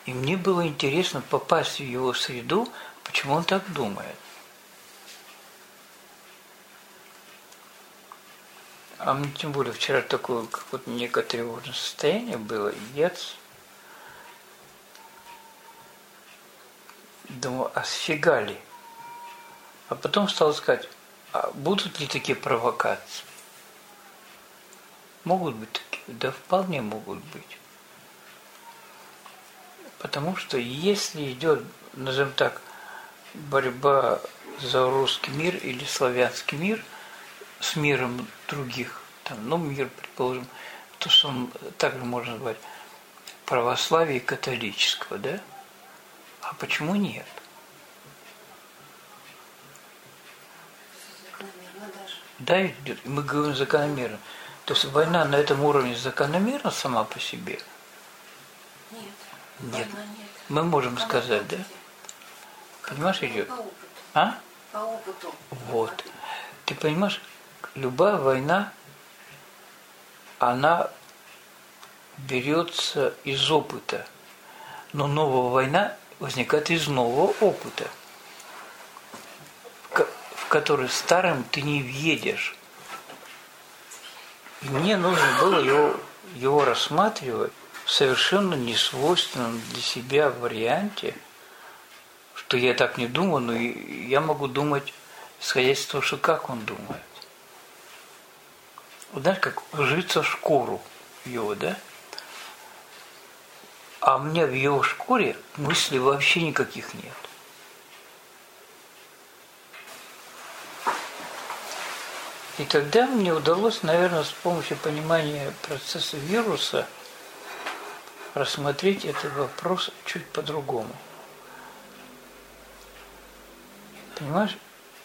И мне было интересно попасть в его среду, почему он так думает. А мне тем более вчера такое какое-то некое тревожное состояние было, и я думаю, а сфига ли? А потом стал искать, а будут ли такие провокации? Могут быть такие, да вполне могут быть. Потому что если идет, назовем так, борьба за русский мир или славянский мир с миром других, там, ну, мир, предположим, то, что также можно назвать православие католического, да? А почему нет? Закономерно даже. Да, идет. Мы говорим закономерно. То есть война на этом уровне закономерна сама по себе? Нет. Нет. Война нет. Мы можем сказать, да? Понимаешь, идет? По опыту. А? По опыту. Вот. Ты понимаешь, любая война, она берется из опыта. Но новая война возникает из нового опыта, в который старым ты не въедешь. И мне нужно было его рассматривать в совершенно несвойственном для себя варианте, что я так не думаю, но я могу думать, исходя из того, что как он думает. Вот знаешь, как вжиться в шкуру его, да? А у меня в его шкуре мыслей вообще никаких нет. И тогда мне удалось, наверное, с помощью понимания процесса вируса рассмотреть этот вопрос чуть по-другому. Понимаешь?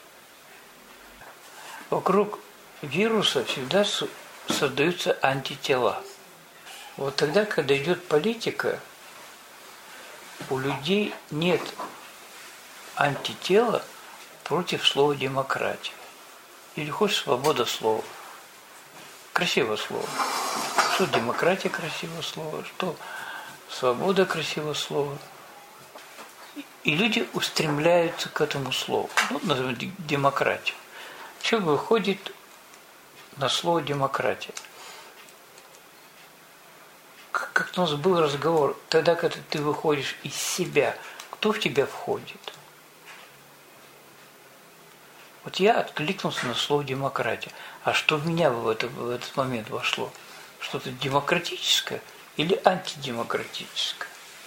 Вокруг вируса всегда создаются антитела. Вот тогда, когда идет политика, у людей нет антитела против слова демократия. Или хочешь свобода слова. Красивое слово. Что демократия красивое слово, что свобода красивое слово. И люди устремляются к этому слову. Ну, назовем демократию. Человек выходит на слово демократия. Как у нас был разговор, тогда, когда ты выходишь из себя, кто в тебя входит? Вот я откликнулся на слово демократия. А что в меня в этот момент вошло? Что-то демократическое или антидемократическое?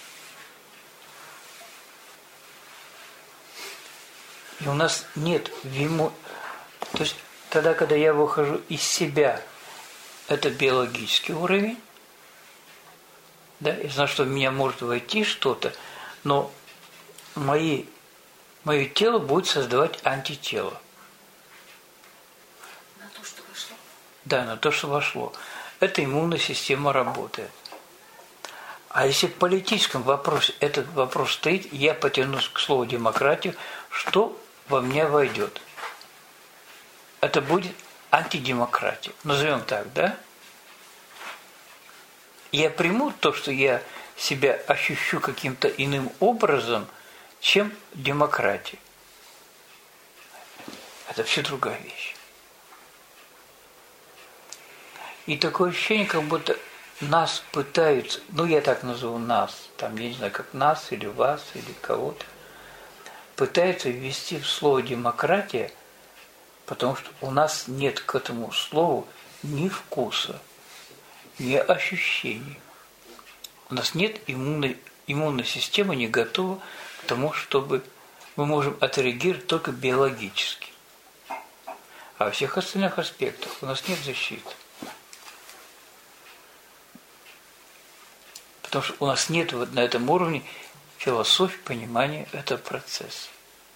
И у нас нет То есть тогда, когда я выхожу из себя, это биологический уровень. Да, я знаю, что в меня может войти что-то, но мое тело будет создавать антитело. На то, что вошло? Да, на то, что вошло. Эта иммунная система работает. А если в политическом вопросе этот вопрос стоит, я потянусь к слову демократию, что во меня войдет? Это будет антидемократия. Назовем так, да? Я приму то, что я себя ощущу каким-то иным образом, чем демократия. Это все другая вещь. И такое ощущение, как будто нас пытаются, ну я так назову нас, там я не знаю, как нас или вас, или кого-то, пытаются ввести в слово демократия, потому что у нас нет к этому слову ни вкуса, ни ощущений. У нас нет иммунной системы, не готова к тому, чтобы мы можем отреагировать только биологически. А во всех остальных аспектах у нас нет защиты. Потому что у нас нет вот на этом уровне философии, понимания этого процесса.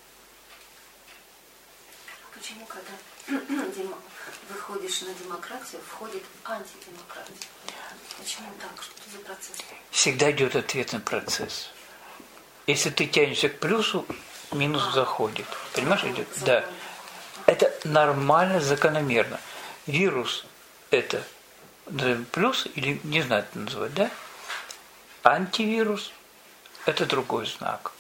Почему, когда выходишь на демократию, входит антидемократия? Почему так? Что это за процесс? Всегда идет ответный процесс. Если ты тянешься к плюсу, минус заходит. Понимаешь, идет? Да. Это нормально, закономерно. Вирус – это плюс, или не знаю, это называть, да? Антивирус это другой знак.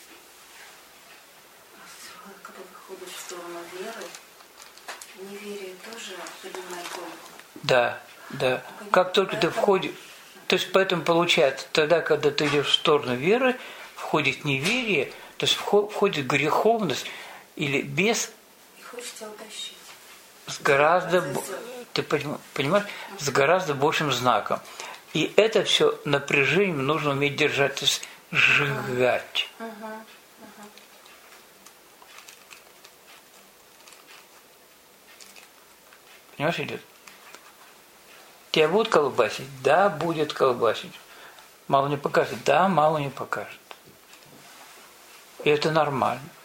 Когда выходишь в сторону веры, неверие тоже поднимает голову. Да, да. Как только ты входишь... То есть поэтому получается, тогда, когда ты идешь в сторону веры, входит неверие, то есть входит греховность или бес И хочешь тебя утащить. с гораздо, ты понимаешь, с гораздо большим знаком. И это все напряжением нужно уметь держать, то есть сжигать. Понимаешь, идет? Тебя будут колбасить? Да, будет колбасить. Мало не покажет? Да, мало не покажет. И это нормально.